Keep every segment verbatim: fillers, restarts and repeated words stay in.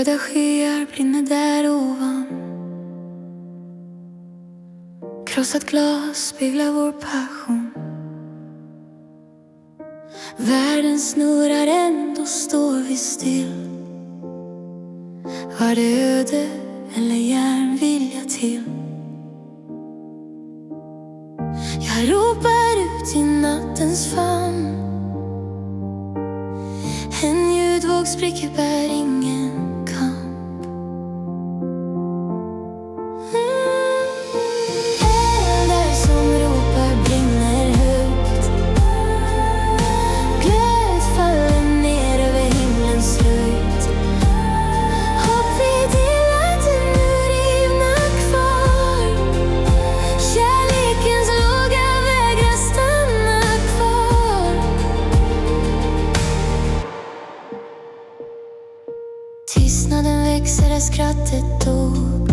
Röda skyar brinner där ovan. Krossat glas speglar vår passion. Världen snurrar, ändå står vi still. Var det öde eller järnvilja till? Jag ropar ut i nattens famn. En ljudvåg spricker, bär ingen kamp. mm. Eldar som ropar brinner högt. Glöd faller ner över himlens höjd. Hopp vi delat ännu rivna kvar. Kärlekens låga vägrar stanna kvar. Tystnaden växer där skrattet dog.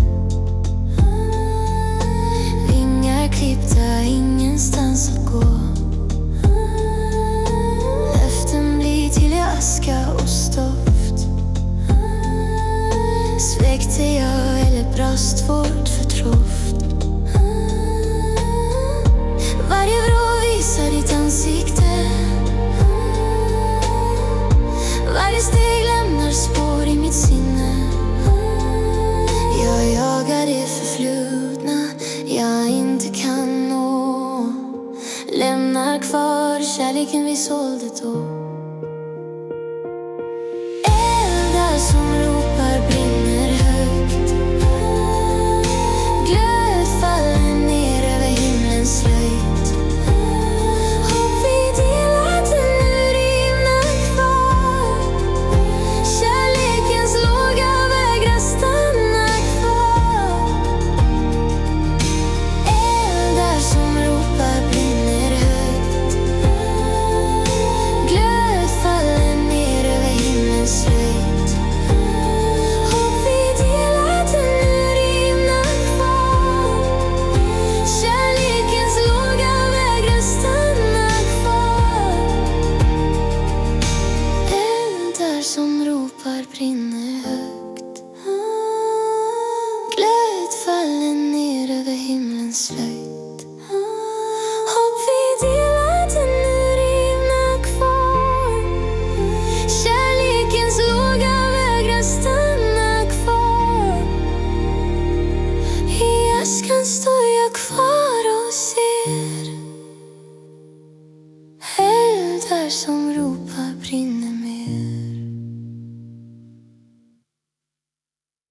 Vingar klippta, ingenstans att gå. Löften blir till aska och stoft. Sväckte jag eller brast vårt förtroft? Varje vrå visar ditt ansikte. Varje steg lämnar spår i mitt sinne. Jag jagar det förflutna jag inte kan nå. Lämnar kvar kärleken vi sålde då. Eldar som ropar brinner högt. Glöd faller ner över himlens höjd. Hopp vi delat ännu rivna kvar. Kärlekens låga vägrar stanna kvar. Eldar som ropar brinner högt. Glöd faller ner över himlens höjd. Hopp vi delat ännu rivna kvar. Kärlekens låga vägrar stanna kvar. Eldar som ropar brinner högt. Glöd faller ner över himlens slöjd. Hopp vi delat ännu rivna kvar. Kärlekens låga vägrar stanna kvar. I askan står jag kvar och ser. Eldar som ropar brinner.